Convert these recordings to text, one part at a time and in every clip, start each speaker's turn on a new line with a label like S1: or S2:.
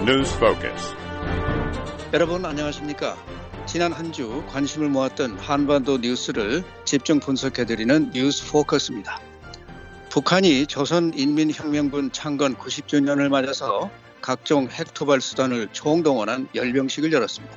S1: News Focus.
S2: 여러분 안녕하십니까? 지난 한 주 관심을 모았던 한반도 뉴스를 집중 분석해드리는 뉴스 포커스입니다. 북한이 조선인민혁명군 창건 90주년을 맞아서 각종 핵토발 수단을 총동원한 열병식을 열었습니다.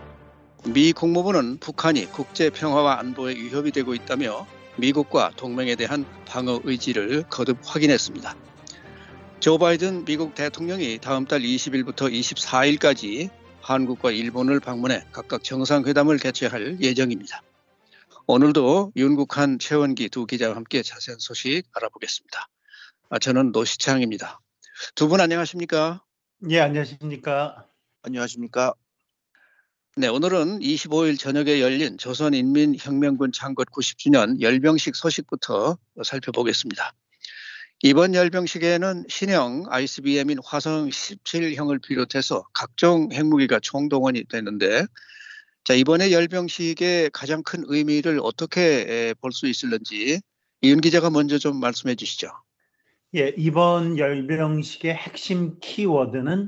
S2: 미 국무부는 북한이 국제평화와 안보에 위협이 되고 있다며 미국과 동맹에 대한 방어 의지를 거듭 확인했습니다. 조 바이든 미국 대통령이 다음 달 20일부터 24일까지 한국과 일본을 방문해 각각 정상회담을 개최할 예정입니다. 오늘도 윤국한, 최원기 두 기자와 함께 자세한 소식 알아보겠습니다. 저는 노시창입니다. 두 분 안녕하십니까?
S3: 예, 안녕하십니까?
S4: 안녕하십니까?
S2: 네, 오늘은 25일 저녁에 열린 조선인민혁명군 창건 90주년 열병식 소식부터 살펴보겠습니다. 이번 열병식에는 신형 ICBM인 화성 17형을 비롯해서 각종 핵무기가 총동원이 됐는데, 자, 이번에 열병식의 가장 큰 의미를 어떻게 볼 수 있을는지 이은 기자가 먼저 좀 말씀해 주시죠.
S3: 예, 이번 열병식의 핵심 키워드는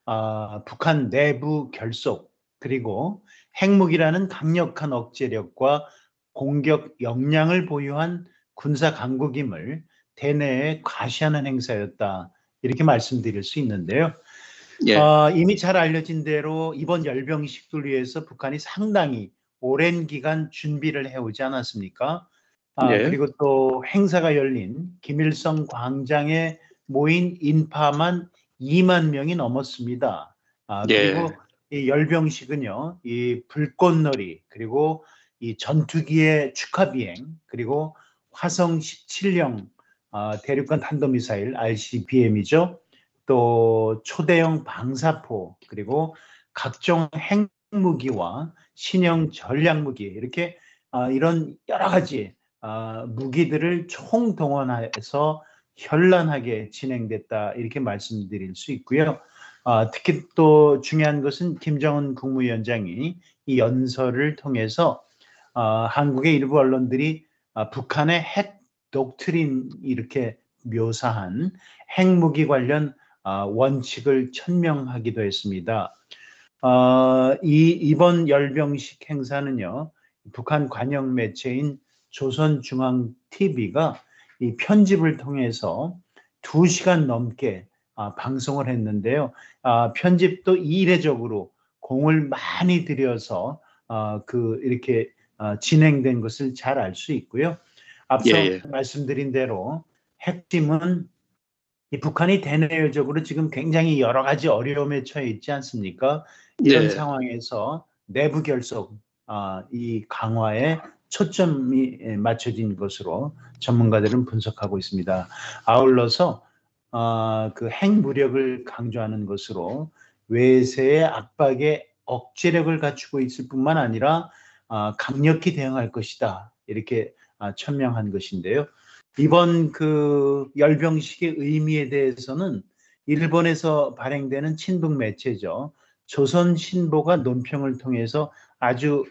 S3: 북한 내부 결속, 그리고 핵무기라는 강력한 억제력과 공격 역량을 보유한 군사 강국임을 대내에 과시하는 행사였다, 이렇게 말씀드릴 수 있는데요.
S2: 예.
S3: 이미 잘 알려진 대로 이번 열병식을 위해서 북한이 상당히 오랜 기간 준비를 해오지 않았습니까?
S2: 예.
S3: 그리고 또 행사가 열린 김일성 광장에 모인 인파만 2만 명이 넘었습니다. 그리고 이 열병식은요, 이 불꽃놀이, 그리고 이 전투기의 축하 비행, 그리고 화성 17형 대륙간 탄도미사일 ICBM이죠. 또 초대형 방사포, 그리고 각종 핵무기와 신형 전략무기, 이렇게 이런 여러 가지 무기들을 총동원해서 현란하게 진행됐다, 이렇게 말씀드릴 수 있고요. 특히 또 중요한 것은 김정은 국무위원장이 이 연설을 통해서 한국의 일부 언론들이 북한의 핵 독트린 이렇게 묘사한 핵무기 관련 원칙을 천명하기도 했습니다. 이번 열병식 행사는요, 북한 관영 매체인 조선중앙TV가 이 편집을 통해서 2시간 넘게 방송을 했는데요. 편집도 이례적으로 공을 많이 들여서 이렇게 진행된 것을 잘 알 수 있고요. 앞서 말씀드린 대로 핵심은 이 북한이 대내적으로 지금 굉장히 여러 가지 어려움에 처해 있지 않습니까? 이런 상황에서 내부 결속, 이 강화에 초점이 맞춰진 것으로 전문가들은 분석하고 있습니다. 아울러서 그 핵무력을 강조하는 것으로 외세의 압박에 억제력을 갖추고 있을 뿐만 아니라 강력히 대응할 것이다, 이렇게 천명한 것인데요. 이번 그 열병식의 의미에 대해서는 일본에서 발행되는 친북 매체죠, 조선신보가 논평을 통해서 아주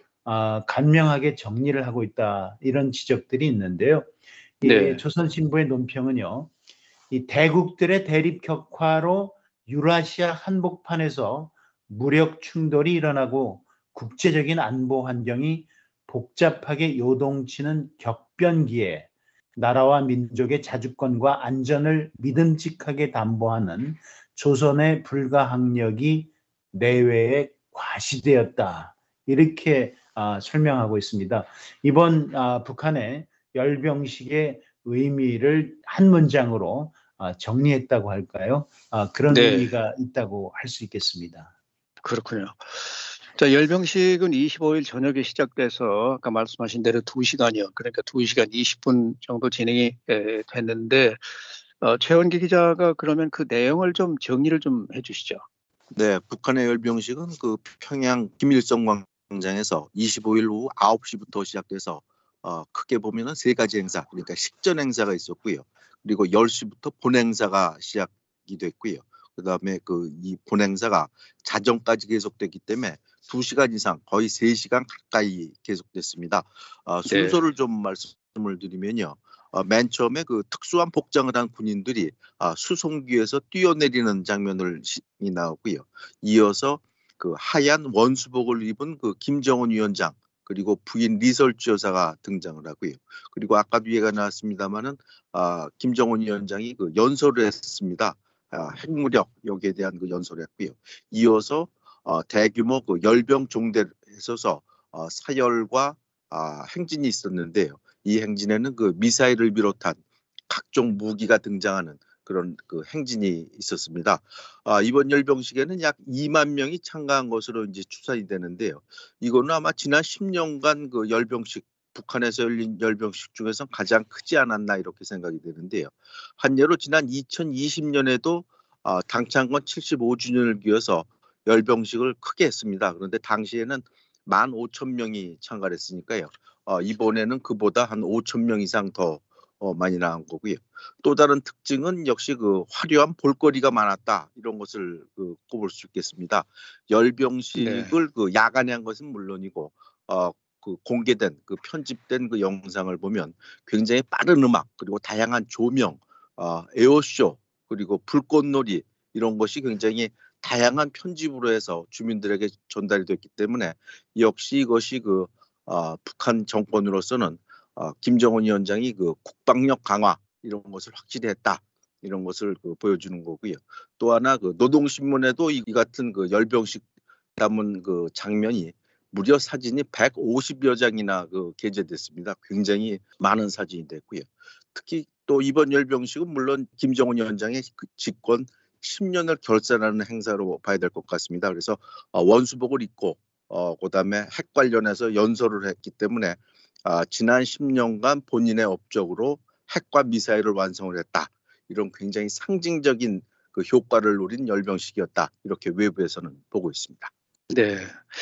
S3: 간명하게 정리를 하고 있다, 이런 지적들이 있는데요. 이 조선신보의 논평은요, 이 대국들의 대립 격화로 유라시아 한복판에서 무력 충돌이 일어나고 국제적인 안보 환경이 복잡하게 요동치는 격변기에 나라와 민족의 자주권과 안전을 믿음직하게 담보하는 조선의 불가항력이 내외에 과시되었다, 이렇게 설명하고 있습니다. 이번 북한의 열병식의 의미를 한 문장으로 정리했다고 할까요? 그런 의미가 있다고 할 수 있겠습니다.
S2: 그렇군요. 자, 열병식은 25일 저녁에 시작돼서 아까 말씀하신 대로 2시간이요. 그러니까 2시간 20분 정도 진행이 됐는데, 최원기 기자가 그러면 그 내용을 좀 정리를 좀 해주시죠.
S4: 네, 북한의 열병식은 그 평양 김일성 광장에서 25일 오후 9시부터 시작돼서 크게 보면은 3가지 행사, 그러니까 식전 행사가 있었고요. 그리고 10시부터 본행사가 시작이 됐고요. 그다음에 이 본행사가 자정까지 계속됐기 때문에 2시간 이상, 거의 3시간 가까이 계속됐습니다. 순서를 좀 말씀을 드리면요. 맨 처음에 그 특수한 복장을 한 군인들이 수송기에서 뛰어내리는 장면이 나오고요. 이어서 그 하얀 원수복을 입은 그 김정은 위원장 그리고 부인 리설주 여사가 등장을 하고요. 그리고 아까도 얘기가 나왔습니다마는 김정은 위원장이 그 연설을 했습니다. 핵무력 여기에 대한 그 연설을 했고요. 이어서 대규모 그 열병 종대를 있어서 사열과 행진이 있었는데요. 이 행진에는 그 미사일을 비롯한 각종 무기가 등장하는 그런 그 행진이 있었습니다. 이번 열병식에는 약 2만 명이 참가한 것으로 이제 추산이 되는데요. 이거는 아마 지난 10년간 그 열병식 북한에서 열린 열병식 중에서 가장 크지 않았나 이렇게 생각이 되는데요. 한 예로 지난 2020년에도 당창건 75주년을 기해서 열병식을 크게 했습니다. 그런데 당시에는 15,000명이 참가를 했으니까요. 이번에는 그보다 한 5,000명 이상 더 많이 나온 거고요. 또 다른 특징은 역시 그 화려한 볼거리가 많았다 이런 것을 꼽을 수 있겠습니다. 열병식을
S2: 네.
S4: 그 야간에 한 것은 물론이고 그 공개된 그 편집된 그 영상을 보면 굉장히 빠른 음악 그리고 다양한 조명, 에어쇼 그리고 불꽃놀이 이런 것이 굉장히 다양한 편집으로 해서 주민들에게 전달이 됐기 때문에 역시 이것이 그 북한 정권으로서는 김정은 위원장이 그 국방력 강화 이런 것을 확실히 했다 이런 것을 보여주는 거고요. 또 하나 그 노동신문에도 이 같은 그 열병식 담은 그 장면이 무려 사진이 150여 장이나 게재됐습니다. 굉장히 많은 사진이 됐고요. 특히 또 이번 열병식은 물론 김정은 위원장의 그 집권 10년을 결산하는 행사로 봐야 될 것 같습니다. 그래서 원수복을 입고 그다음에 핵 관련해서 연설을 했기 때문에 지난 10년간 본인의 업적으로 핵과 미사일을 완성을 했다. 이런 굉장히 상징적인 그 효과를 누린 열병식이었다. 이렇게 외부에서는 보고 있습니다.
S2: 네.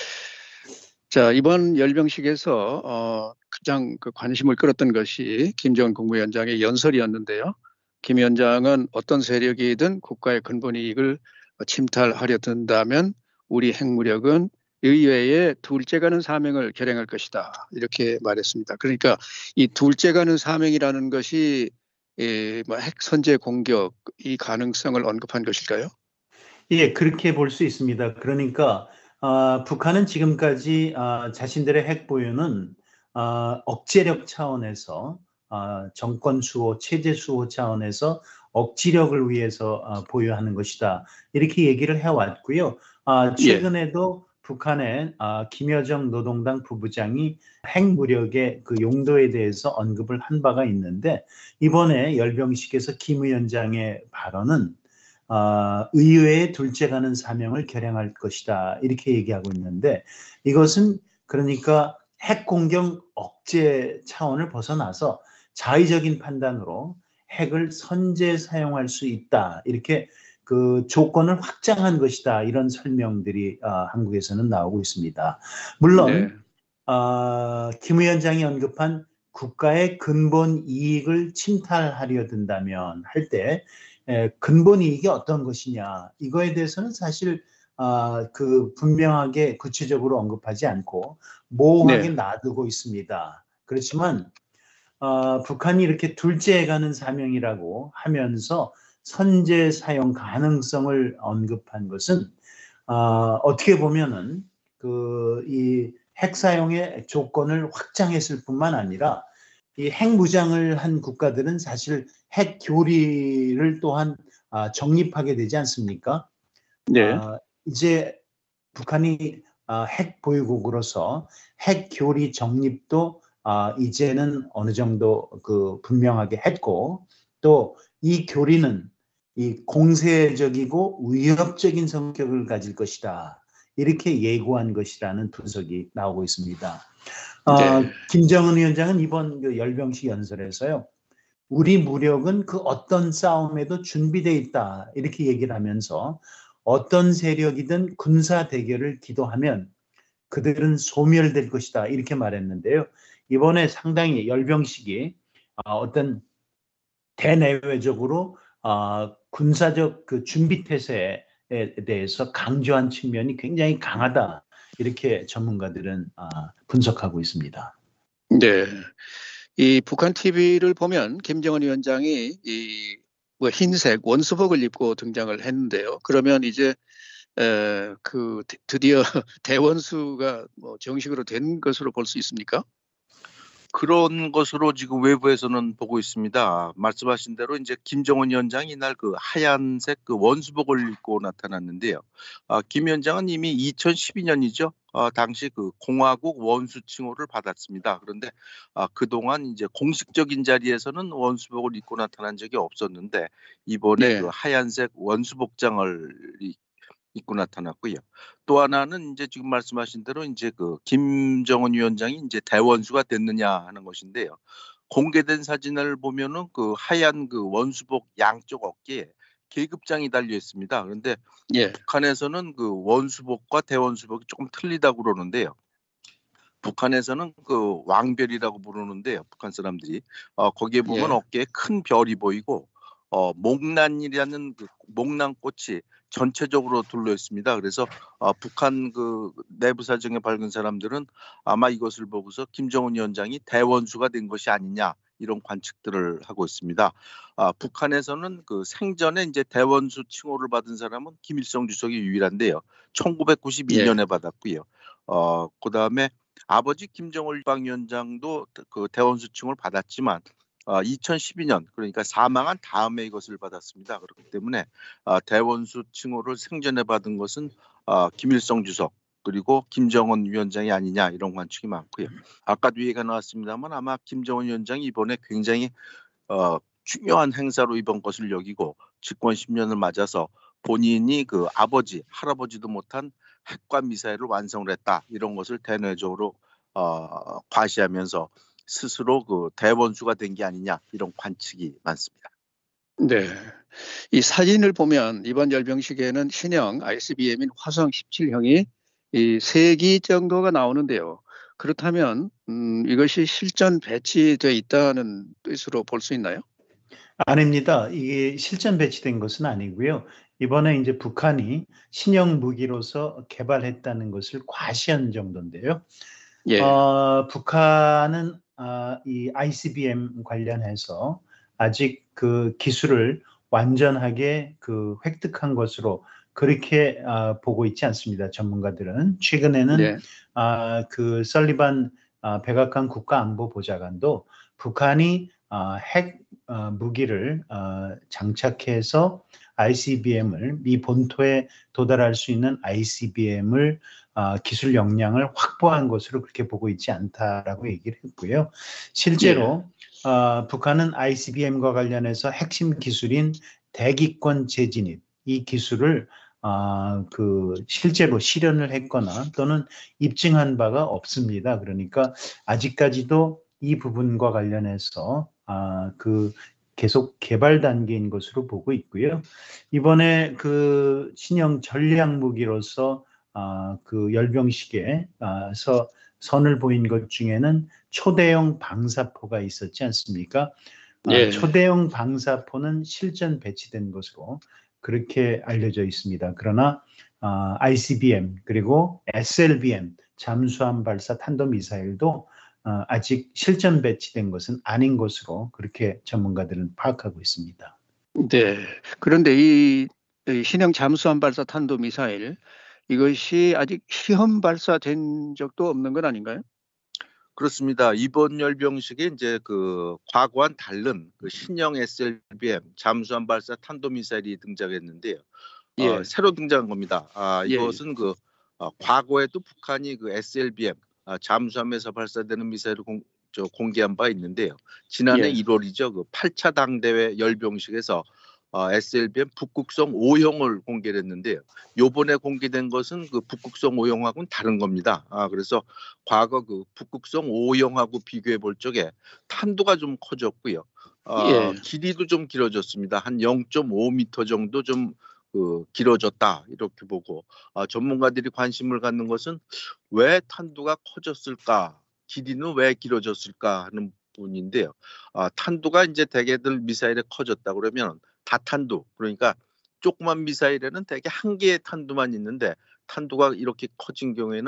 S2: 자, 이번 열병식에서 가장 그 관심을 끌었던 것이 김정은 국무위원장의 연설이었는데요. 김 위원장은 어떤 세력이든 국가의 근본 이익을 침탈하려 든다면 우리 핵무력은 의회에 둘째 가는 사명을 결행할 것이다. 이렇게 말했습니다. 그러니까 이 둘째 가는 사명이라는 것이 핵 선제 공격 이 가능성을 언급한 것일까요?
S3: 예, 그렇게 볼 수 있습니다. 그러니까 북한은 지금까지 자신들의 핵 보유는 억제력 차원에서 정권 수호, 체제 수호 차원에서 억지력을 위해서 보유하는 것이다. 이렇게 얘기를 해왔고요.
S2: 예.
S3: 최근에도 북한의 김여정 노동당 부부장이 핵무력의 그 용도에 대해서 언급을 한 바가 있는데 이번에 열병식에서 김 위원장의 발언은 의회의 둘째 가는 사명을 결행할 것이다. 이렇게 얘기하고 있는데 이것은 그러니까 핵 공격 억제 차원을 벗어나서 자의적인 판단으로 핵을 선제 사용할 수 있다. 이렇게 그 조건을 확장한 것이다. 이런 설명들이 한국에서는 나오고 있습니다.
S2: 네.
S3: 물론 김 위원장이 언급한 국가의 근본 이익을 침탈하려 든다면 할 때 근본 이익이 어떤 것이냐 이거에 대해서는 사실 그 분명하게 구체적으로 언급하지 않고 모호하게
S2: 네.
S3: 놔두고 있습니다. 그렇지만 북한이 이렇게 둘째에 가는 사명이라고 하면서 선제 사용 가능성을 언급한 것은 어떻게 보면은 이 핵 사용의 조건을 확장했을 뿐만 아니라 이 핵무장을 한 국가들은 사실 핵 교리를 또한 정립하게 되지 않습니까?
S2: 네.
S3: 이제 북한이 핵 보유국으로서 핵 교리 정립도 이제는 어느 정도 그 분명하게 했고 또 이 교리는 이 공세적이고 위협적인 성격을 가질 것이다. 이렇게 예고한 것이라는 분석이 나오고 있습니다.
S2: 네.
S3: 김정은 위원장은 이번 그 열병식 연설에서요. 우리 무력은 그 어떤 싸움에도 준비되어 있다. 이렇게 얘기를 하면서 어떤 세력이든 군사 대결을 기도하면 그들은 소멸될 것이다. 이렇게 말했는데요. 이번에 상당히 열병식이 어떤 대내외적으로 군사적 그 준비 태세에 대해서 강조한 측면이 굉장히 강하다. 이렇게 전문가들은 분석하고 있습니다.
S2: 네. 이 북한 TV를 보면 김정은 위원장이 이 뭐 흰색 원수복을 입고 등장을 했는데요. 그러면 이제 드디어 대원수가 뭐 정식으로 된 것으로 볼 수 있습니까?
S4: 그런 것으로 지금 외부에서는 보고 있습니다. 말씀하신 대로 이제 김정은 위원장이 이날 그 하얀색 그 원수복을 입고 나타났는데요. 김 위원장은 이미 2012년이죠. 당시 그 공화국 원수 칭호를 받았습니다. 그런데 그동안 이제 공식적인 자리에서는 원수복을 입고 나타난 적이 없었는데 이번에 그
S2: 네,
S4: 하얀색 원수복장을 입고 나타났고요. 또 하나는 이제 지금 말씀하신 대로 이제 그 김정은 위원장이 이제 대원수가 됐느냐 하는 것인데요. 공개된 사진을 보면은 그 하얀 그 원수복 양쪽 어깨에 계급장이 달려 있습니다. 그런데
S2: 예,
S4: 북한에서는 그 원수복과 대원수복이 조금 틀리다고 그러는데요. 북한에서는 그 왕별이라고 부르는데요. 북한 사람들이 거기에 보면
S2: 예,
S4: 어깨에 큰 별이 보이고 목란이라는 그 목란꽃이 전체적으로 둘러 있습니다. 그래서 북한 그 내부 사정에 밝은 사람들은 아마 이것을 보고서 김정은 위원장이 대원수가 된 것이 아니냐 이런 관측들을 하고 있습니다. 북한에서는 그 생전에 이제 대원수 칭호를 받은 사람은 김일성 주석이 유일한데요.
S2: 예,
S4: 1992년에 받았고요. 그다음에 아버지 김정일 국방위원장도 그 대원수칭을 받았지만 2012년 그러니까 사망한 다음에 이것을 받았습니다. 그렇기 때문에 대원수 칭호를 생전에 받은 것은 김일성 주석 그리고 김정은 위원장이 아니냐 이런 관측이 많고요. 아까도 얘기가 나왔습니다만 아마 김정은 위원장이 이번에 굉장히 중요한 행사로 이번 것을 여기고 집권 10년을 맞아서 본인이 그 아버지, 할아버지도 못한 핵과 미사일을 완성을 했다 이런 것을 대내적으로 과시하면서 스스로 그 대원수가 된 게 아니냐 이런 관측이 많습니다.
S2: 네. 이 사진을 보면 이번 열병식에는 신형 ICBM인 화성 17형이 이 3기 정도가 나오는데요. 그렇다면 이것이 실전 배치되어 있다는 뜻으로 볼 수 있나요?
S3: 아닙니다. 이게 실전 배치된 것은 아니고요. 이번에 이제 북한이 신형 무기로서 개발했다는 것을 과시한 정도인데요.
S2: 예,
S3: 북한은 이 ICBM 관련해서 아직 그 기술을 완전하게 그 획득한 것으로 그렇게 보고 있지 않습니다. 전문가들은 최근에는
S2: 네,
S3: 그 설리반 백악관 국가안보보좌관도 북한이 핵 무기를 장착해서 ICBM을 미 본토에 도달할 수 있는 ICBM을 기술 역량을 확보한 것으로 그렇게 보고 있지 않다라고 얘기를 했고요.
S2: 예,
S3: 실제로 북한은 ICBM과 관련해서 핵심 기술인 대기권 재진입 이 기술을 그 실제로 실현을 했거나 또는 입증한 바가 없습니다. 그러니까 아직까지도 이 부분과 관련해서 그 계속 개발 단계인 것으로 보고 있고요. 이번에 그 신형 전략 무기로서 그 열병식에서 선을 보인 것 중에는 초대형 방사포가 있었지 않습니까?
S2: 예,
S3: 초대형 방사포는 실전 배치된 것으로 그렇게 알려져 있습니다. 그러나 ICBM 그리고 SLBM 잠수함 발사 탄도미사일도 아직 실전 배치된 것은 아닌 것으로 그렇게 전문가들은 파악하고 있습니다.
S2: 네. 그런데 이 신형 잠수함 발사 탄도 미사일 이것이 아직 시험 발사된 적도 없는 건 아닌가요?
S4: 그렇습니다. 이번 열병식에 이제 그 과거와는 다른 그 신형 SLBM 잠수함 발사 탄도미사일이 등장했는데요.
S2: 예,
S4: 새로 등장한 겁니다.
S2: 예, 예,
S4: 이것은 그 과거에도 북한이 그 SLBM 잠수함에서 발사되는 미사일을 공개한 바 있는데요. 지난해
S2: 예,
S4: 1월이죠. 그 8차 당대회 열병식에서 SLBM 북극성 5형을 공개를 했는데요. 요번에 공개된 것은 그 북극성 5형하고는 다른 겁니다. 그래서 과거 그 북극성 5형하고 비교해 볼 적에 탄도가 좀 커졌고요.
S2: 예.
S4: 길이도 좀 길어졌습니다. 한 0.5m 정도 좀 길어졌다 이렇게 보고 전문가들이 관심을 갖는 것은 왜 탄두가 커졌을까, 길이는 왜 길어졌을까 하는 부분인데요. 탄두가 이제 대개들 미사일에 커졌다 그러면 다탄두 그러니까 조그만 미사일에는 대개 한 개의 탄두만 있는데 탄두가 이렇게 커진 경우에는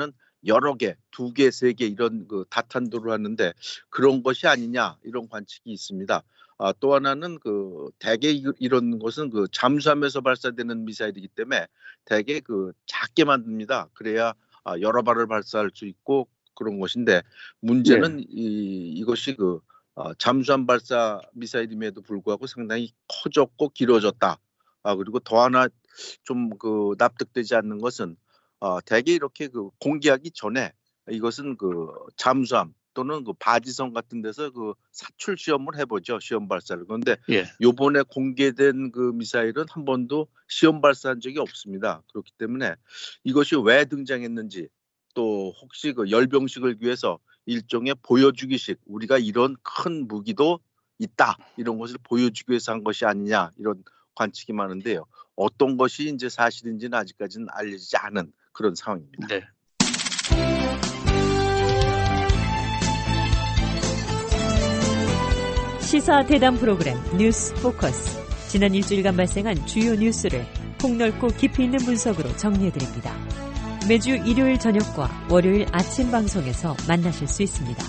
S4: 여러 개, 2개, 3개 이런 그 다탄도를 하는데 그런 것이 아니냐 이런 관측이 있습니다. 또 하나는 그 대개 이런 것은 그 잠수함에서 발사되는 미사일이기 때문에 대개 그 작게 만듭니다. 그래야 여러 발을 발사할 수 있고 그런 것인데 문제는
S2: 예.
S4: 이것이 그 잠수함 발사 미사일임에도 불구하고 상당히 커졌고 길어졌다. 그리고 더 하나 좀 그 납득되지 않는 것은 대개 이렇게 그 공개하기 전에 이것은 그 잠수함 또는 그 바지선 같은 데서 그 사출 시험을 해보죠. 시험 발사를. 그런데
S2: 예.
S4: 요번에 공개된 그 미사일은 한 번도 시험 발사한 적이 없습니다. 그렇기 때문에 이것이 왜 등장했는지 또 혹시 그 열병식을 위해서 일종의 보여주기식 우리가 이런 큰 무기도 있다 이런 것을 보여주기 위해서 한 것이 아니냐 이런 관측이 많은데요. 어떤 것이 이제 사실인지는 아직까지는 알려지지 않은 그런 상황입니다.
S2: 네.
S1: 시사 대담 프로그램 뉴스 포커스. 지난 일주일간 발생한 주요 뉴스를 폭넓고 깊이 있는 분석으로 정리해드립니다. 매주 일요일 저녁과 월요일 아침 방송에서 만나실 수 있습니다.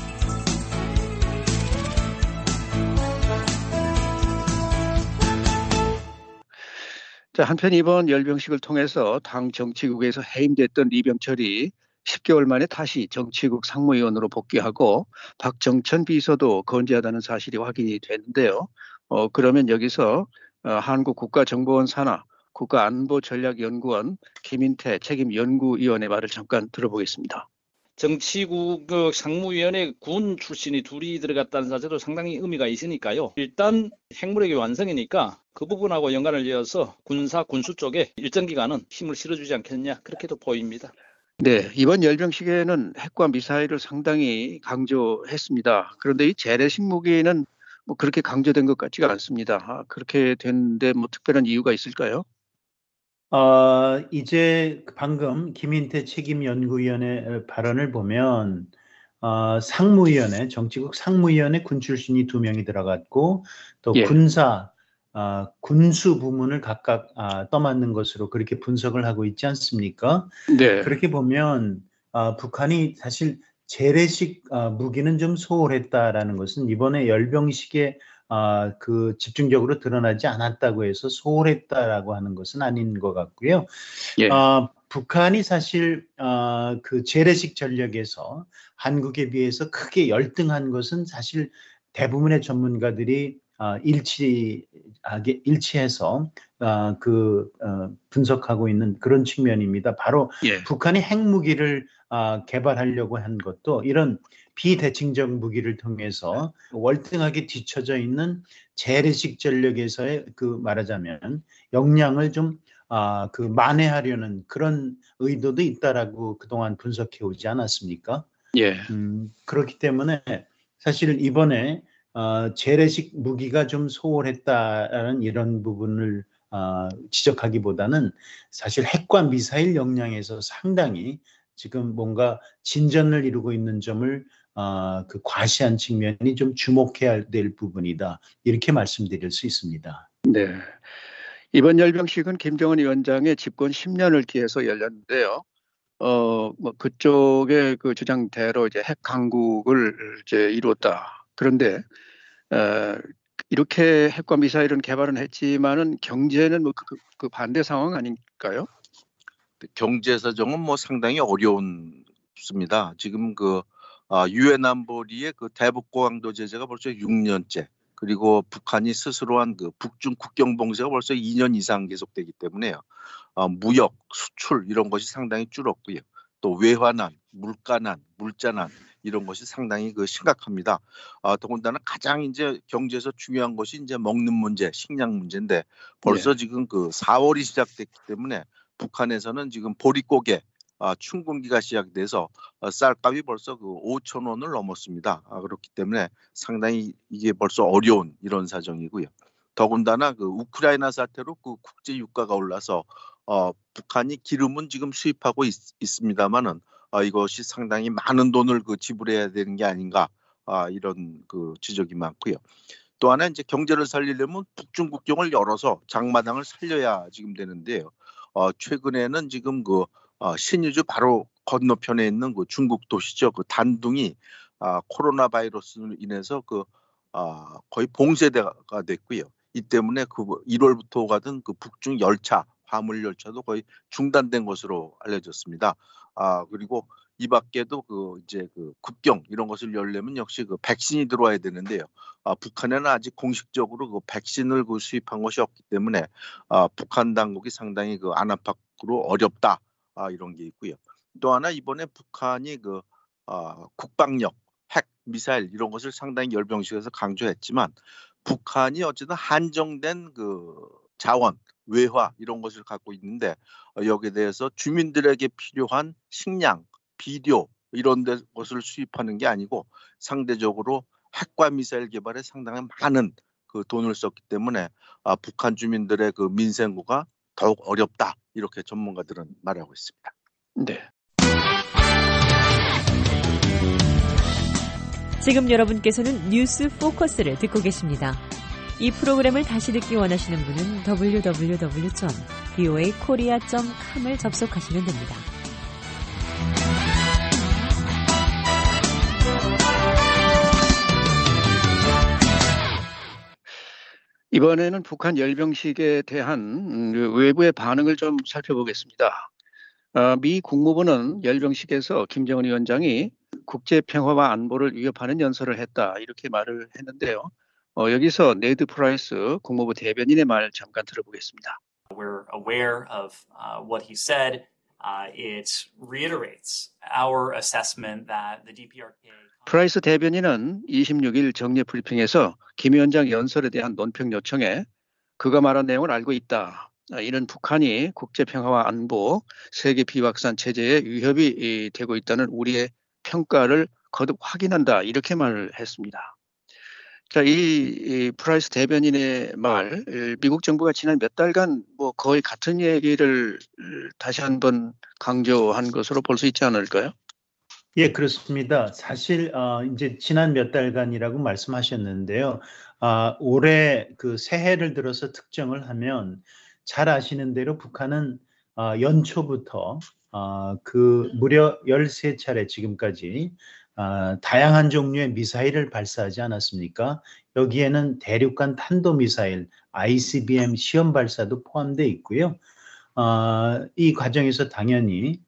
S2: 자, 한편 이번 열병식을 통해서 당 정치국에서 해임됐던 이병철이 10개월 만에 다시 정치국 상무위원으로 복귀하고 박정천 비서도 건재하다는 사실이 확인이 됐는데요. 그러면 여기서 한국국가정보원 산하 국가안보전략연구원 김인태 책임연구위원의 말을 잠깐 들어보겠습니다.
S5: 정치국 상무위원회 군 출신이 둘이 들어갔다는 자체도 상당히 의미가 있으니까요. 일단 핵무력의 완성이니까 그 부분하고 연관을 지어서 군수 쪽에 일정 기간은 힘을 실어주지 않겠느냐 그렇게도 보입니다.
S2: 네, 이번 열병식에는 핵과 미사일을 상당히 강조했습니다. 그런데 이 재래식 무기는 뭐 그렇게 강조된 것 같지가 않습니다. 그렇게 됐는데 뭐 특별한 이유가 있을까요?
S3: 이제 방금 김인태 책임연구위원의 발언을 보면 정치국 상무위원회 군 출신이 2명이 들어갔고 또
S2: 예.
S3: 군수 부문을 각각 떠맡는 것으로 그렇게 분석을 하고 있지 않습니까?
S2: 네.
S3: 그렇게 보면 북한이 사실 재래식 무기는 좀 소홀했다라는 것은 이번에 열병식에 그 집중적으로 드러나지 않았다고 해서 소홀했다라고 하는 것은 아닌 것 같고요.
S2: 예.
S3: 북한이 사실 그 재래식 전력에서 한국에 비해서 크게 열등한 것은 사실 대부분의 전문가들이 일치해서 분석하고 있는 그런 측면입니다. 바로
S2: 예.
S3: 북한이 핵무기를 개발하려고 한 것도 이런 비대칭적 무기를 통해서 월등하게 뒤처져 있는 재래식 전력에서의 말하자면 역량을 좀 만회하려는 그런 의도도 있다라고 그동안 분석해 오지 않았습니까?
S2: 예.
S3: 그렇기 때문에 사실 이번에 재래식 무기가 좀 소홀했다라는 이런 부분을 지적하기보다는 사실 핵과 미사일 역량에서 상당히 지금 뭔가 진전을 이루고 있는 점을 과시한 측면이 좀 주목해야 될 부분이다. 이렇게 말씀드릴 수 있습니다.
S2: 네. 이번 열병식은 김정은 위원장의 집권 10년을 기해서 열렸는데요. 뭐 그쪽의 그 주장대로 이제 핵 강국을 이제 이루었다. 그런데 이렇게 핵과 미사일은 개발은 했지만은 경제는 뭐 그 반대 상황 아닐까요?
S4: 경제 사정은 뭐 상당히 어려운습니다. 지금 그 유엔 안보리의 그 대북 고강도 제재가 벌써 6년째. 그리고 북한이 스스로 한 그 북중 국경 봉쇄가 벌써 2년 이상 계속되기 때문에요. 무역, 수출 이런 것이 상당히 줄었고요. 또 외환난, 물가난, 물자난 이런 것이 상당히 그 심각합니다. 더군다나 가장 이제 경제에서 중요한 것이 이제 먹는 문제, 식량 문제인데 벌써 지금 그 4월이 시작됐기 때문에 북한에서는 지금 보릿고개 춘군기가 시작돼서 쌀값이 벌써 그 5,000원을 넘었습니다. 그렇기 때문에 상당히 이게 벌써 어려운 이런 사정이고요. 더군다나 그 우크라이나 사태로 그 국제 유가가 올라서 북한이 기름은 지금 수입하고 있습니다만은 이것이 상당히 많은 돈을 그 지불해야 되는 게 아닌가 이런 그 지적이 많고요. 또 하나 이제 경제를 살리려면 북중 국경을 열어서 장마당을 살려야 지금 되는데요. 최근에는 지금 그 신의주 바로 건너편에 있는 그 중국 도시죠. 그 단둥이 코로나 바이러스로 인해서 거의 봉쇄가 됐고요. 이 때문에 그 1월부터 가던 그 북중 열차, 화물 열차도 거의 중단된 것으로 알려졌습니다. 그리고 이 밖에도 이제 국경 이런 것을 열려면 역시 백신이 들어와야 되는데요. 북한에는 아직 공식적으로 백신을 수입한 것이 없기 때문에 북한 당국이 상당히 안팎으로 어렵다 이런 게 있고요. 또 하나 이번에 북한이 국방력, 핵, 미사일 이런 것을 상당히 열병식에서 강조했지만 북한이 어쨌든 한정된 자원, 외화 이런 것을 갖고 있는데 여기에 대해서 주민들에게 필요한 식량, 비료 이런 것을 수입하는 게 아니고 상대적으로 핵과 미사일 개발에 상당히 많은 돈을 썼기 때문에 북한 주민들의 민생구가 더욱 어렵다 이렇게 전문가들은 말하고 있습니다.
S2: 네.
S1: 지금 여러분께서는 뉴스 포커스를 듣고 계십니다. 이 프로그램을 다시 듣기 원하시는 분은 www.voakorea.com을 접속하시면 됩니다.
S2: 이번에는 북한 열병식에 대한 외부의 반응을 좀 살펴보겠습니다. 미 국무부는 열병식에서 김정은 위원장이 국제평화와 안보를 위협하는 연설을 했다 이렇게 말을 했는데요. 여기서 네드 프라이스 국무부 대변인의 말 잠깐 들어보겠습니다.
S6: We're aware of what he said. It reiterates our assessment that the DPRK.
S2: 프라이스 대변인은 26일 정례 브리핑에서 김 위원장 연설에 대한 논평 요청에 그가 말한 내용을 알고 있다. 이는 북한이 국제평화와 안보, 세계 비확산 체제에 위협이 되고 있다는 우리의 평가를 거듭 확인한다. 이렇게 말을 했습니다. 자, 이 프라이스 대변인의 말, 미국 정부가 지난 몇 달간 거의 같은 얘기를 다시 한번 강조한 것으로 볼 수 있지 않을까요?
S3: 예, 그렇습니다. 사실 이제 지난 몇 달간이라고 말씀하셨는데요. 올해 새해를 들어서 특정을 하면 잘 아시는 대로 북한은 연초부터 무려 13차례 지금까지 다양한 종류의 미사일을 발사하지 않았습니까? 여기에는 대륙간 탄도미사일 ICBM 시험 발사도 포함되어 있고요. 이 과정에서 당연히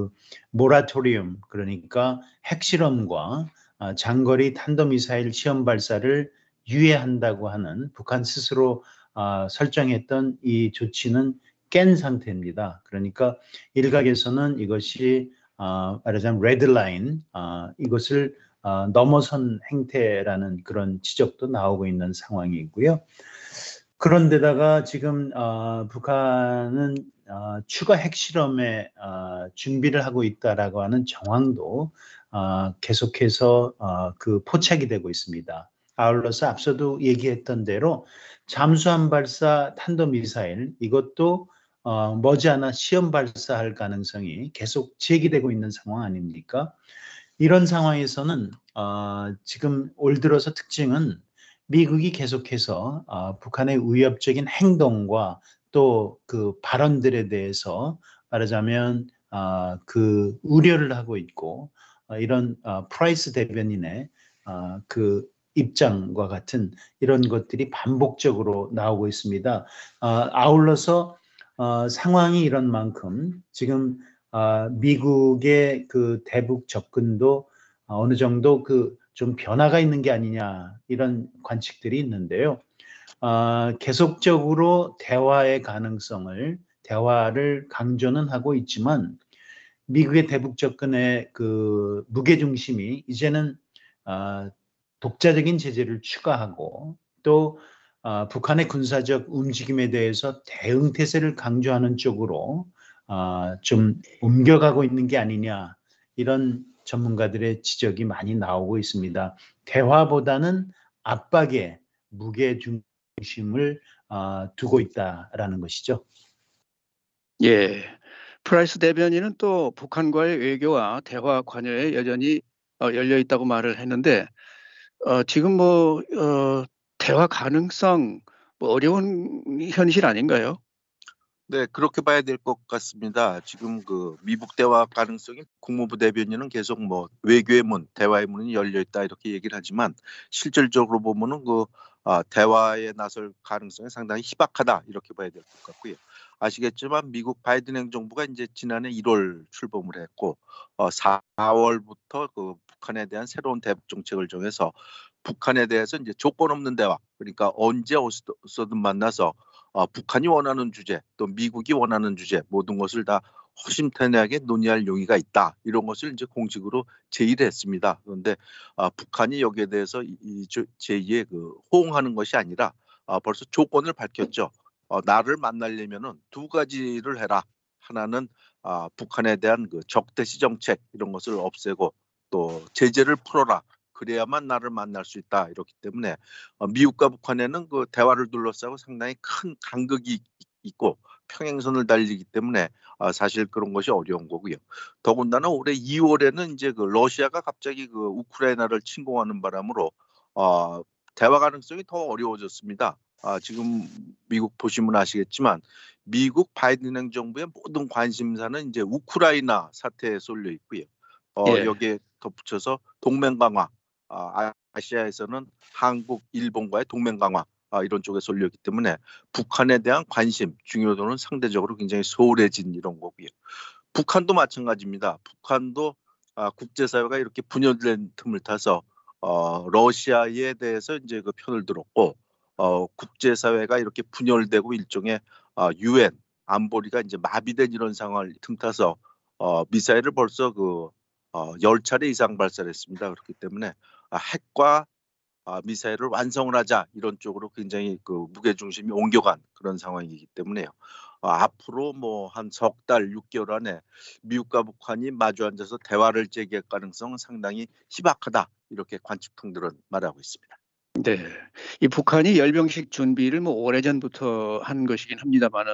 S3: 모라토리움, 그러니까 핵실험과 장거리 탄도미사일 시험 발사를 유예한다고 하는 북한 스스로 설정했던 이 조치는 깬 상태입니다. 그러니까 일각에서는 이것이 말하자면 레드라인, 이것을 넘어선 행태라는 그런 지적도 나오고 있는 상황이고요. 그런데다가 지금 북한은 추가 핵실험에 준비를 하고 있다라고 하는 정황도 계속해서 포착이 되고 있습니다. 아울러서 앞서도 얘기했던 대로 잠수함 발사 탄도미사일 이것도 머지않아 시험 발사할 가능성이 계속 제기되고 있는 상황 아닙니까? 이런 상황에서는 지금 올 들어서 특징은 미국이 계속해서 북한의 위협적인 행동과 또 발언들에 대해서 말하자면 우려를 하고 있고 이런 프라이스 대변인의 입장과 같은 이런 것들이 반복적으로 나오고 있습니다. 아울러서 상황이 이런 만큼 지금 미국의 대북 접근도 어느 정도 좀 변화가 있는 게 아니냐 이런 관측들이 있는데요. 계속적으로 대화의 대화를 강조는 하고 있지만 미국의 대북 접근의 무게중심이 이제는 독자적인 제재를 추가하고 또 북한의 군사적 움직임에 대해서 대응 태세를 강조하는 쪽으로 좀 옮겨가고 있는 게 아니냐 이런 전문가들의 지적이 많이 나오고 있습니다. 대화보다는 압박에 무게중심을 두고 있다라는 것이죠.
S2: 예, 프라이스 대변인은 또 북한과의 외교와 대화 관여에 여전히 열려 있다고 말을 했는데 지금 대화 가능성 어려운 현실 아닌가요?
S4: 네, 그렇게 봐야 될 것 같습니다. 지금 그 미국 대화 가능성이 국무부 대변인은 계속 뭐 외교의 문, 대화의 문이 열려 있다 이렇게 얘기를 하지만 실질적으로 보면은 대화에 나설 가능성이 상당히 희박하다 이렇게 봐야 될 것 같고요. 아시겠지만 미국 바이든 행정부가 이제 지난해 1월 출범을 했고 4월부터 그 북한에 대한 새로운 대북 정책을 정해서 북한에 대해서 이제 조건 없는 대화, 그러니까 언제 어디서든 만나서 북한이 원하는 주제 또 미국이 원하는 주제 모든 것을 다 허심탄회하게 논의할 용의가 있다. 이런 것을 이제 공식으로 제의를 했습니다. 그런데 북한이 여기에 대해서 이 제의에 호응하는 것이 아니라 벌써 조건을 밝혔죠. 나를 만나려면은 두 가지를 해라. 하나는 북한에 대한 그 적대시 정책 이런 것을 없애고 또 제재를 풀어라. 그래야만 나를 만날 수 있다. 이렇기 때문에 미국과 북한에는 그 대화를 둘러싸고 상당히 큰 간극이 있고 평행선을 달리기 때문에 사실 그런 것이 어려운 거고요. 더군다나 올해 2월에는 이제 그 러시아가 갑자기 그 우크라이나를 침공하는 바람으로 대화 가능성이 더 어려워졌습니다. 지금 미국 보시면 아시겠지만 미국 바이든 행정부의 모든 관심사는 이제 우크라이나 사태에 쏠려 있고요.
S2: 예.
S4: 여기에 덧붙여서 동맹 강화, 아시아에서는 한국, 일본과의 동맹 강화 이런 쪽에 쏠렸기 때문에 북한에 대한 관심, 중요도는 상대적으로 굉장히 소홀해진 이런 거고요. 북한도 마찬가지입니다. 북한도 국제사회가 이렇게 분열된 틈을 타서 러시아에 대해서 이제 그 편을 들었고 국제사회가 이렇게 분열되고 일종의 유엔 안보리가 이제 마비된 이런 상황을 틈타서 미사일을 벌써 10차례 이상 발사를 했습니다. 그렇기 때문에 핵과 미사일을 완성을 하자 이런 쪽으로 굉장히 그 무게중심이 옮겨간 그런 상황이기 때문에요. 앞으로 뭐 한 석 달, 6개월 안에 미국과 북한이 마주 앉아서 대화를 재개할 가능성은 상당히 희박하다 이렇게 관측통들은 말하고 있습니다.
S2: 네, 이 북한이 열병식 준비를 뭐 오래전부터 한 것이긴 합니다만은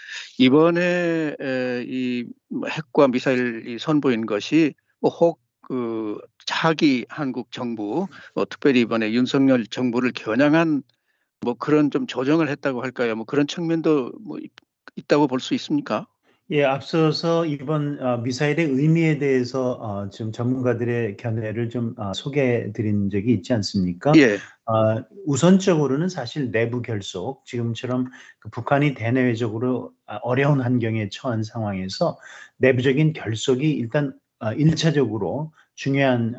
S2: 이번에 이 핵과 미사일이 선보인 것이 혹 그 차기 한국 정부 특별히 이번에 윤석열 정부를 겨냥한 뭐 그런 좀 조정을 했다고 할까요? 뭐 그런 측면도 뭐 있다고 볼 수 있습니까?
S3: 예, 앞서서 이번 미사일의 의미에 대해서 좀 전문가들의 견해를 좀 소개해 드린 적이 있지 않습니까?
S2: 예,
S3: 우선적으로는 사실 내부 결속, 지금처럼 그 북한이 대내외적으로 어려운 환경에 처한 상황에서 내부적인 결속이 일단 1차적으로 중요한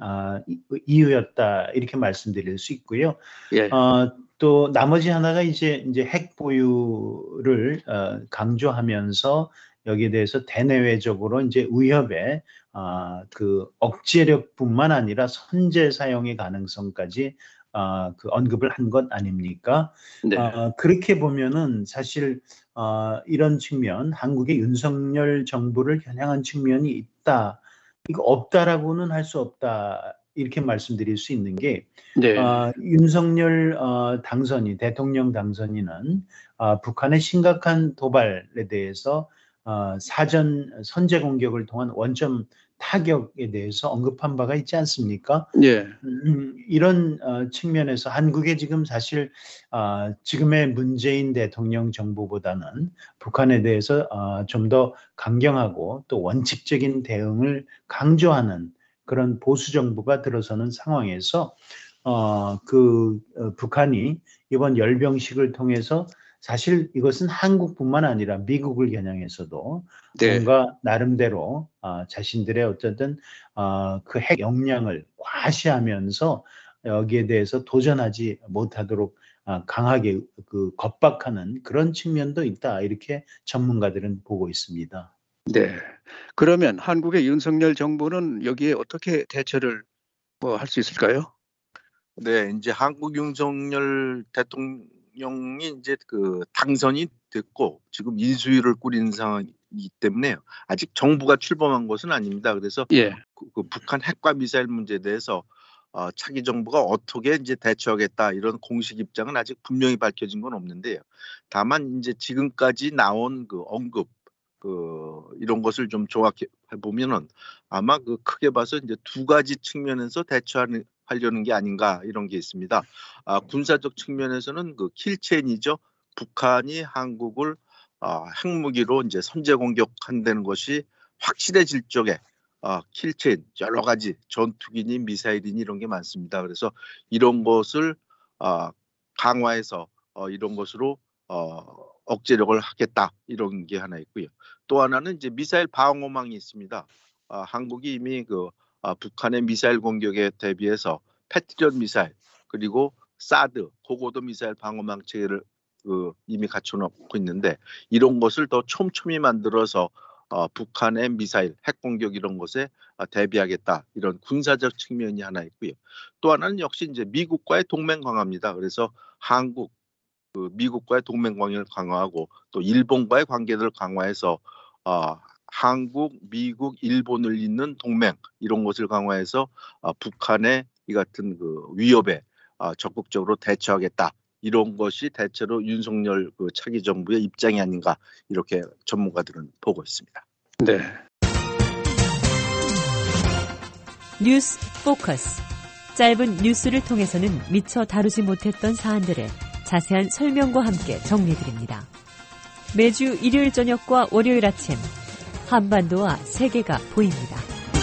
S3: 이유였다 이렇게 말씀드릴 수 있고요.
S2: 예,
S3: 또 나머지 하나가 이제 핵 보유를 강조하면서 여기에 대해서 대내외적으로 이제 위협에 그 억제력뿐만 아니라 선제 사용의 가능성까지 그 언급을 한 것 아닙니까?
S2: 네,
S3: 그렇게 보면은 사실 이런 측면, 한국의 윤석열 정부를 겨냥한 측면이 있다. 이거 없다라고는 할 수 없다. 이렇게 말씀드릴 수 있는 게
S2: 네,
S3: 윤석열 대통령 당선인은 북한의 심각한 도발에 대해서 사전 선제 공격을 통한 원점 타격에 대해서 언급한 바가 있지 않습니까?
S2: 예,
S3: 이런 측면에서 한국의 지금 사실 지금의 문재인 대통령 정부보다는 북한에 대해서 좀 더 강경하고 또 원칙적인 대응을 강조하는 그런 보수 정부가 들어서는 상황에서 북한이 이번 열병식을 통해서 사실 이것은 한국뿐만 아니라 미국을 겨냥해서도
S2: 네,
S3: 뭔가 나름대로 자신들의 어쨌든 그 핵 역량을 과시하면서 여기에 대해서 도전하지 못하도록 강하게 그 겁박하는 그런 측면도 있다 이렇게 전문가들은 보고 있습니다.
S2: 네. 그러면 한국의 윤석열 정부는 여기에 어떻게 대처를 뭐 할 수 있을까요?
S4: 네, 이제 한국 윤석열 대통령이 이제 그 당선이 됐고 지금 인수위를 꾸리는 상황이기 때문에 아직 정부가 출범한 것은 아닙니다. 그래서
S2: 예,
S4: 그 북한 핵과 미사일 문제에 대해서 차기 정부가 어떻게 이제 대처하겠다 이런 공식 입장은 아직 분명히 밝혀진 건 없는데요. 다만 이제 지금까지 나온 그 언급 이런 것을 좀 조합해 보면은 아마 그 크게 봐서 이제 두 가지 측면에서 하려는 게 아닌가 이런 게 있습니다. 군사적 측면에서는 그 킬체인이죠. 북한이 한국을 핵무기로 이제 선제 공격한다는 것이 확실해질 적에 킬체인 여러 가지 전투기니 미사일이니 이런 게 많습니다. 그래서 이런 것을 강화해서 이런 것으로 억제력을 하겠다 이런 게 하나 있고요. 또 하나는 이제 미사일 방어망이 있습니다. 한국이 이미 북한의 미사일 공격에 대비해서 패트리엇 미사일 그리고 사드 고고도 미사일 방어망 체계를 이미 갖춰놓고 있는데 이런 것을 더 촘촘히 만들어서 북한의 미사일, 핵 공격 이런 것에 대비하겠다 이런 군사적 측면이 하나 있고요. 또 하나는 역시 이제 미국과의 동맹 강화입니다. 그래서 한국 미국과의 동맹 관계를 강화하고 또 일본과의 관계를 강화해서 한국, 미국, 일본을 잇는 동맹 이런 것을 강화해서 북한의 이 같은 위협에 적극적으로 대처하겠다. 이런 것이 대체로 윤석열 차기 정부의 입장이 아닌가 이렇게 전문가들은 보고 있습니다.
S2: 네.
S1: 뉴스 포커스. 짧은 뉴스를 통해서는 미처 다루지 못했던 사안들을 자세한 설명과 함께 정리해드립니다. 매주 일요일 저녁과 월요일 아침 한반도와 세계가 보입니다.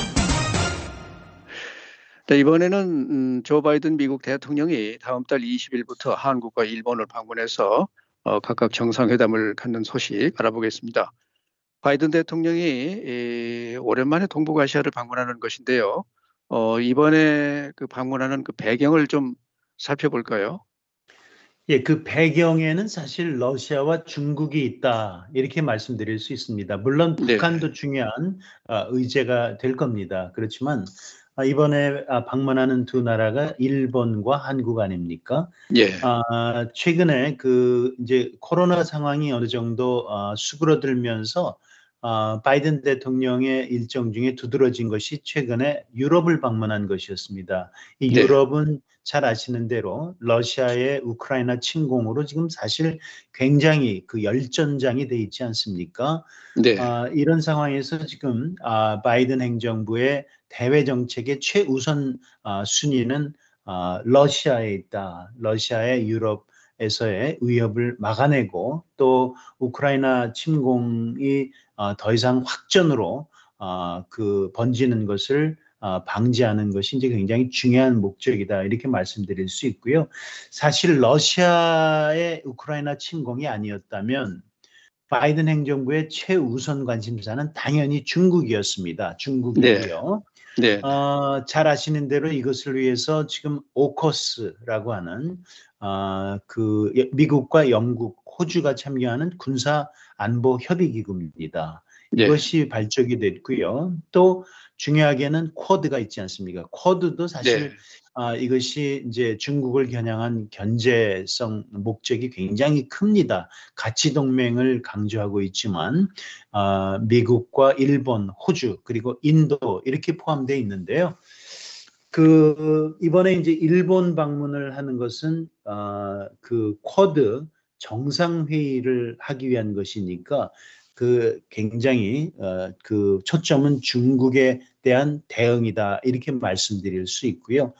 S2: 네, 이번에는 조 바이든 미국 대통령이 다음 달 20일부터 한국과 일본을 방문해서 각각 정상회담을 갖는 소식 알아보겠습니다. 바이든 대통령이 오랜만에 동북아시아를 방문하는 것인데요. 이번에 방문하는 배경을 좀 살펴볼까요?
S3: 예, 그 배경에는 사실 러시아와 중국이 있다 이렇게 말씀드릴 수 있습니다. 물론 북한도 중요한 의제가 될 겁니다. 그렇지만 이번에 방문하는 두 나라가 일본과 한국 아닙니까?
S2: 예.
S3: 최근에 이제 코로나 상황이 어느 정도 수그러들면서 바이든 대통령의 일정 중에 두드러진 것이 최근에 유럽을 방문한 것이었습니다. 이 유럽은 잘 아시는 대로 러시아의 우크라이나 침공으로 지금 사실 굉장히 열전장이 돼 있지 않습니까?
S2: 네.
S3: 이런 상황에서 지금 바이든 행정부의 대외 정책의 최우선 순위는 러시아에 있다. 러시아의 유럽에서의 위협을 막아내고 또 우크라이나 침공이 더 이상 확전으로 번지는 것을 방지하는 것이 이제 굉장히 중요한 목적이다 이렇게 말씀드릴 수 있고요. 사실 러시아의 우크라이나 침공이 아니었다면 바이든 행정부의 최우선 관심사는 당연히 중국이었습니다. 중국이고요.
S2: 네.
S3: 잘 아시는 대로 이것을 위해서 지금 오커스라고 하는 미국과 영국, 호주가 참여하는 군사 안보 협의 기구입니다. 이것이 발족이 됐고요. 또 중요하게는 쿼드가 있지 않습니까? 쿼드도 사실 이것이 이제 중국을 겨냥한 견제성 목적이 굉장히 큽니다. 가치 동맹을 강조하고 있지만 미국과 일본, 호주 그리고 인도 이렇게 포함되어 있는데요. 이번에 이제 일본 방문을 하는 것은 쿼드 정상회의를 하기 위한 것이니까 굉장히 초점은 중국에 대한 대응이다 이렇게 말씀드릴 수 있고요.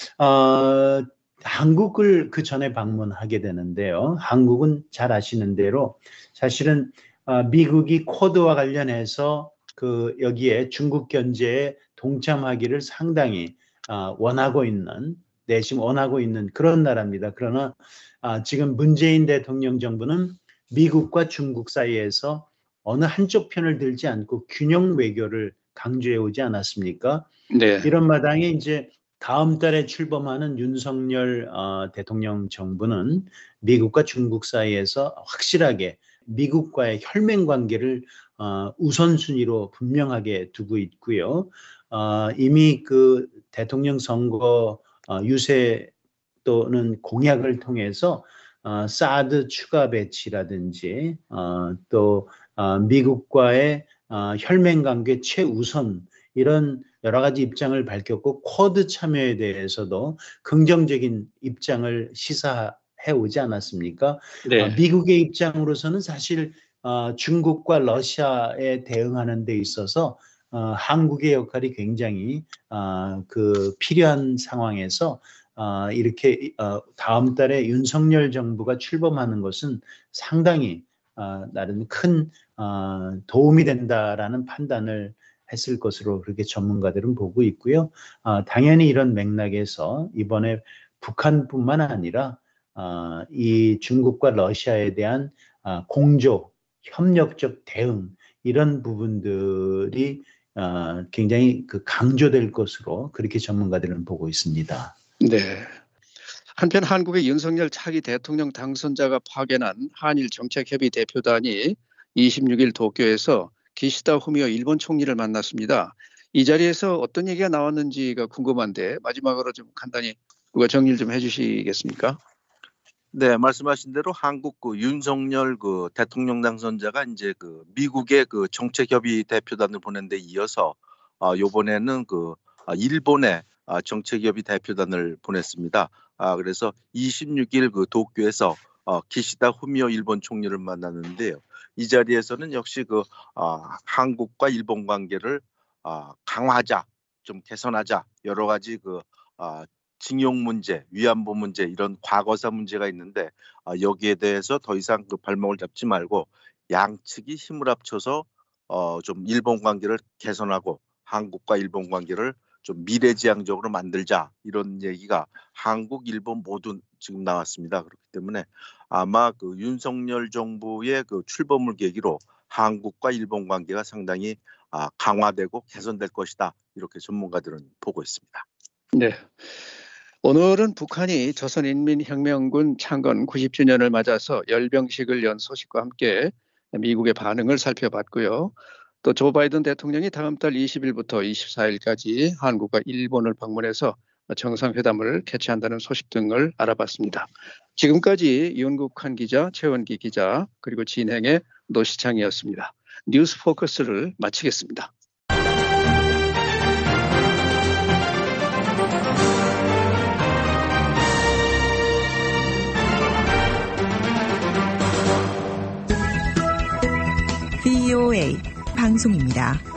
S3: 한국을 그 전에 방문하게 되는데요. 한국은 잘 아시는 대로 사실은 미국이 쿼드와 관련해서 여기에 중국 견제에 동참하기를 상당히 원하고 있는 내심 원하고 있는 그런 나라입니다. 그러나 지금 문재인 대통령 정부는 미국과 중국 사이에서 어느 한쪽 편을 들지 않고 균형 외교를 강조해 오지 않았습니까?
S2: 네.
S3: 이런 마당에 이제 다음 달에 출범하는 윤석열 대통령 정부는 미국과 중국 사이에서 확실하게 미국과의 혈맹 관계를 우선순위로 분명하게 두고 있고요. 이미 대통령 선거 유세 또는 공약을 통해서 사드 추가 배치라든지 또 미국과의 혈맹 관계 최우선 이런 여러 가지 입장을 밝혔고 쿼드 참여에 대해서도 긍정적인 입장을 시사해 오지 않았습니까?
S2: 네.
S3: 미국의 입장으로서는 사실 중국과 러시아에 대응하는 데 있어서 한국의 역할이 굉장히 필요한 상황에서 이렇게 다음 달에 윤석열 정부가 출범하는 것은 상당히 나름 큰 도움이 된다라는 판단을 했을 것으로 그렇게 전문가들은 보고 있고요. 당연히 이런 맥락에서 이번에 북한뿐만 아니라 이 중국과 러시아에 대한 공조, 협력적 대응 이런 부분들이 굉장히 강조될 것으로 그렇게 전문가들은 보고 있습니다.
S2: 네. 한편 한국의 윤석열 차기 대통령 당선자가 파견한 한일 정책협의 대표단이 26일 도쿄에서 기시다 후미오 일본 총리를 만났습니다. 이 자리에서 어떤 얘기가 나왔는지가 궁금한데 마지막으로 좀 간단히 누가 정리를 좀 해주시겠습니까?
S4: 네, 말씀하신 대로 한국 윤석열 대통령 당선자가 이제 미국의 정책협의 대표단을 보낸 데 이어서 이번에는 일본의 정책협의 대표단을 보냈습니다. 그래서 26일 도쿄에서 기시다 후미오 일본 총리를 만났는데요. 이 자리에서는 역시 한국과 일본 관계를 강화하자, 좀 개선하자, 여러 가지 징용 문제, 위안부 문제 이런 과거사 문제가 있는데 여기에 대해서 더 이상 발목을 잡지 말고 양측이 힘을 합쳐서 좀 일본 관계를 개선하고 한국과 일본 관계를 좀 미래지향적으로 만들자 이런 얘기가 한국, 일본 모두 지금 나왔습니다. 그렇기 때문에 아마 윤석열 정부의 출범을 계기로 한국과 일본 관계가 상당히 강화되고 개선될 것이다. 이렇게 전문가들은 보고 있습니다.
S2: 네. 오늘은 북한이 조선인민혁명군 창건 90주년을 맞아서 열병식을 연 소식과 함께 미국의 반응을 살펴봤고요. 또 조 바이든 대통령이 다음 달 20일부터 24일까지 한국과 일본을 방문해서 정상회담을 개최한다는 소식 등을 알아봤습니다. 지금까지 윤국한 기자, 최원기 기자, 그리고 진행의 노시창이었습니다. 뉴스 포커스를 마치겠습니다.
S7: VOA 방송입니다.